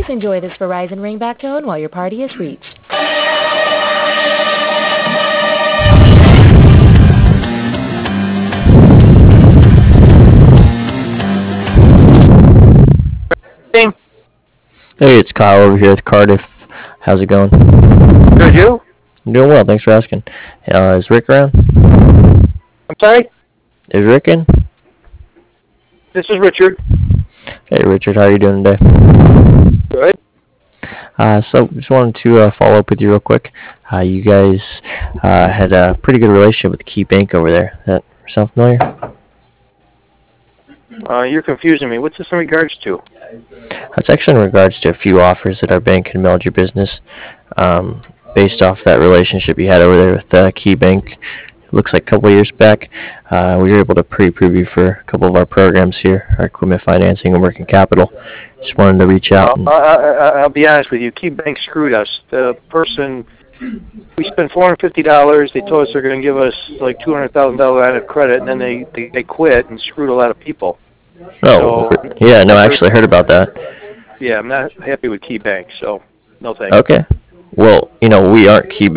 enjoy this Verizon ringback tone while your party is reached. Hey, it's Kyle over here with Cardiff. How's it going? Good, you? I'm doing well, thanks for asking. Is Rick around? I'm sorry? Is Rick in? This is Richard. Hey, Richard, how are you doing today? Good. So just wanted to follow up with you real quick. You guys had a pretty good relationship with Key Bank over there. That sound familiar? You're confusing me. What's this in regards to? That's actually in regards to a few offers that our bank had mailed your business. Based off that relationship you had over there with Key Bank, it looks like a couple of years back, we were able to pre-approve you for a couple of our programs here, our equipment financing and working capital. Just wanted to reach out. I'll be honest with you. Key Bank screwed us. The person, we spent $450. They told us they're going to give us like $200,000 line of credit, and then they quit and screwed a lot of people. Oh, so, yeah, no, I actually heard about that. Yeah, I'm not happy with Key Bank, so no thanks. Okay. Well, we aren't Key Bank.